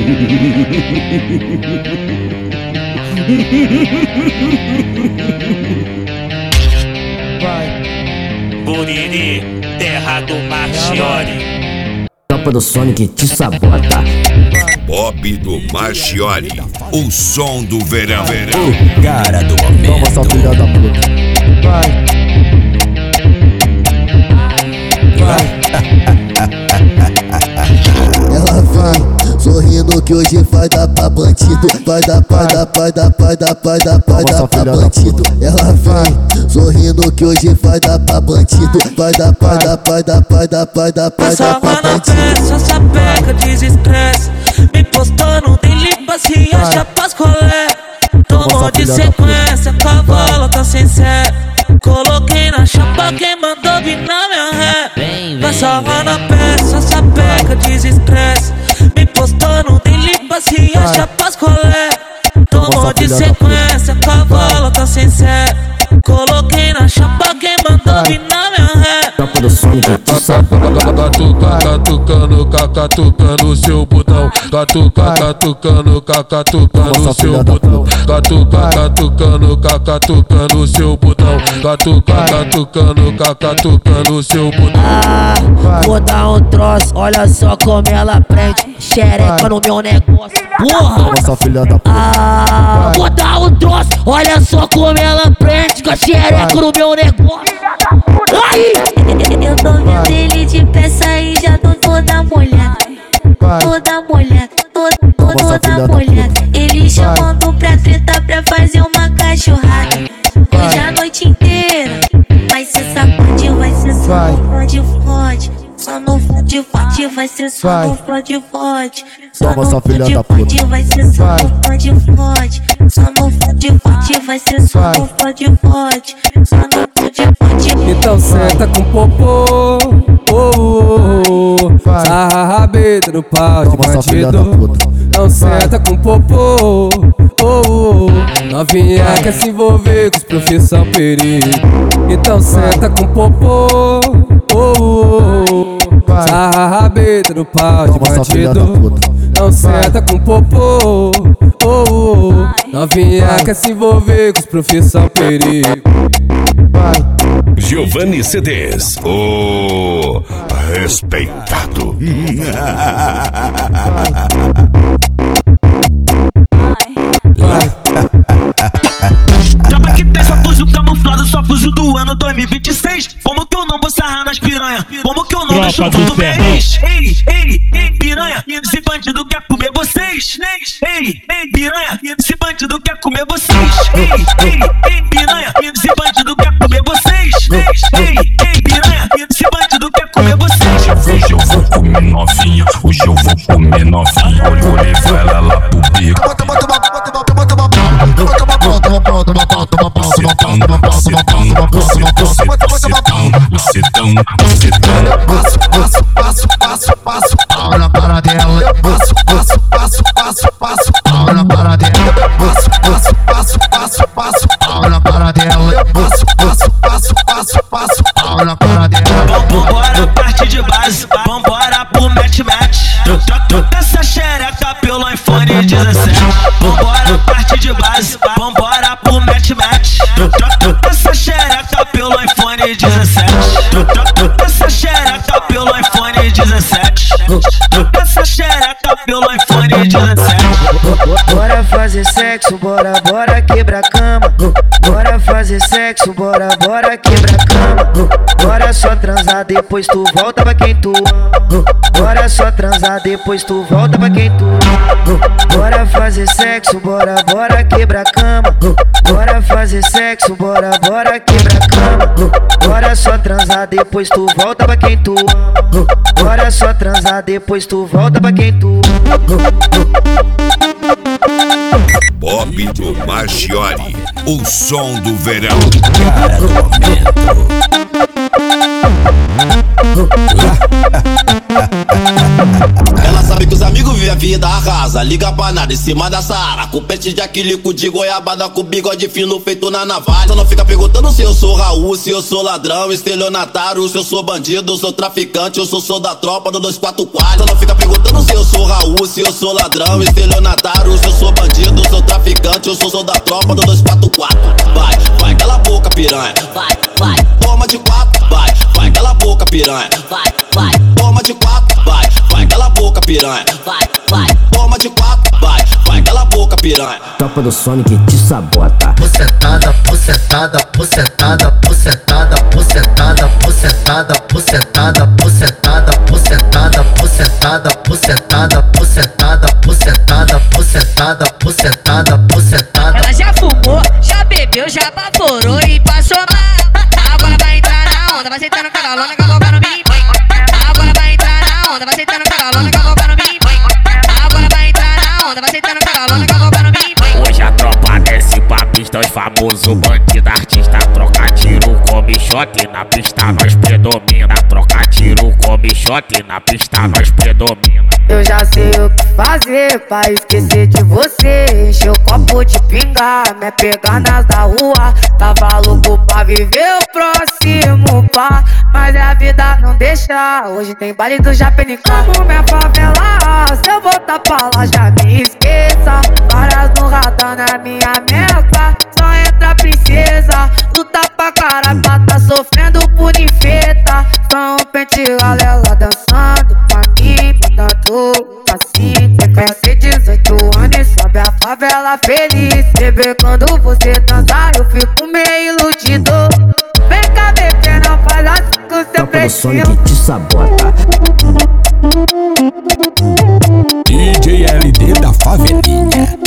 Buriri, terra do Marchiori. Tropa do Sonic te sabota. Pop do Marchiori, o som do verão. O cara do momento. Toma essa filha da puta. Ela vai sorrindo que hoje vai dar pra bandido. Vai dar pra bandido. Ela vai sorrindo que hoje vai dar pra bandido. Vai dar pra bandido. Só sapeca, desestresse. Me postando, tem limpacia, chapas colé. Tomou de sequência, cavalo tá sem sé. Coloquei na chapa quem mandou vir na minha ré. Vai salvar na peça, sapeca, desestresse. Me postando, tem limpacia, chapas colé. Tomou de sequência, cavalo tá sem sé. Coloquei na chapa quem mandou vir na minha ré. Tropa do Sonic te sabota. Catucando seu botão. Catucando seu botão. Catucando seu botão. Catucando seu botão. Vou dar um troço, olha só como ela prende xereca no meu negócio. Porra! Essa filha da puta. Vou dar um troço, olha só como ela prende com a xereca no meu negócio. Aí! Eu tô vendo ele de peça e já tô toda molhada. Toda molhada, toda molhada. Ele chamando pra treta pra fazer uma cachorrada. Hoje a noite inteira vai ser sacode, vai ser só no fode. Só no fode, vai ser só no fode. Toma essa filha da puta. Vai ser só no fode. Só no fode, vai ser só no fode. Só no fode. Então senta com popô. Sarra rabeta no pau de bandido. Não senta com popô. Novinha quer se envolver com os profissão perigo. Então senta com popô. Sarra rabeta no pau de bandido. Não senta com popô. Novinha quer se envolver com os profissão perigo. Giovanni CDs, o respeitado. Tropa que tem só fuso camuflado, só fuso do ano 2026. Como que eu não vou sarrar nas piranha? Como que eu não deixo tudo mês? Ei, piranha, esse bandido quer comer vocês. Ei, piranha, esse bandido quer comer vocês. Ei, piranha, esse bandido quer comer vocês. Ei, piranha, esse bandido quer comer vocês. Hoje eu vou comer novinha, hoje eu vou comer novinha. Vou levar ela lá pro beco. Passo, pau na cara dela. Passo, pau na cara dela. Passo, pau na cara dela. Passo, pau na cara dela. Vambora, parte de base, vambora pro match. Troca essa xereca pelo iPhone 17. Vambora, parte de base, vambora pro match. Troca essa xereca pelo iPhone 17. Troca essa xereca pelo iPhone 17. Troca essa xereca pelo iPhone 17. Bora fazer sexo, bora quebra a cama. Bora fazer sexo, bora quebra a cama. Bora só transar, depois tu volta pra quem tu ama. Bora só transar, depois tu volta pra quem tu ama. Bora fazer sexo, bora quebra a cama. Bora fazer sexo, bora quebra a cama. Bora só transar, depois tu volta pra quem tu ama. Bora só transar, depois tu volta pra quem tu ama. Pop do Marchiori, o som do verão. Cara do momento. Ela sabe Sabe que os amigos vivem a vida arrasa. Liga pra nada em cima da Sara. Com pente de aquilico de goiabada, com bigode fino feito na navalha. Só não fica perguntando se eu sou Raul, se eu sou ladrão, estelionatário, se eu sou bandido, eu sou traficante, eu sou da tropa do 244. Só não fica perguntando se eu sou Raul, se eu sou ladrão, estelionatário, se eu sou bandido, eu sou traficante, eu sou da tropa do 244. Vai, cala a boca, piranha. Vai, toma de 4, vai, cala a boca, piranha. Vai, toma de 4, vai, cala a boca, piranha. Vai, toma de 4, vai, cala a boca, piranha. Tropa do Sonic te sabota. Pucetada, pucetada, pucetada, pucetada, pucetada, pucetada, pucetada, pucetada, pucetada, pucetada, pucetada, pucetada, pucetada, pucetada, pucetada, pucetada. Ela já fumou, já bebeu, já baforou e passou mal. Agora vai entrar na onda, vai sentar no cagalona, cavocar no bim. Agora vai entrar na onda, vai sentar no cagalona, cavocar no bim. Agora vai entrar na onda, vai sentar no cagalona, cavocar no bim. Hoje a tropa desce pra pista, os famosos bandidos, artista. Troca tiro, come shot, na pista nós predomina. Troca tiro, come shot, na pista nós predomina. Eu já sei o que fazer pra esquecer de você. Encher o copo de pinga, me pegar nas da rua. Tava louco pra viver o próximo pá, mas a vida não deixa. Hoje tem baile do Japenicá. Minha favela, se eu voltar pra lá já me esqueça. Várias no radar na minha meta. Só entra princesa, luta pra caralho, pra tá sofrendo por infeta. Só um pente galera dançando pra mim, mandando assim. Tem 18 anos e sobe a favela feliz. Bebê, quando você dançar eu fico meio iludido. Vem cá, bebê, não faz assim com seu pretinho. Tropa do Sonic te sabota. DJ LD da favelinha.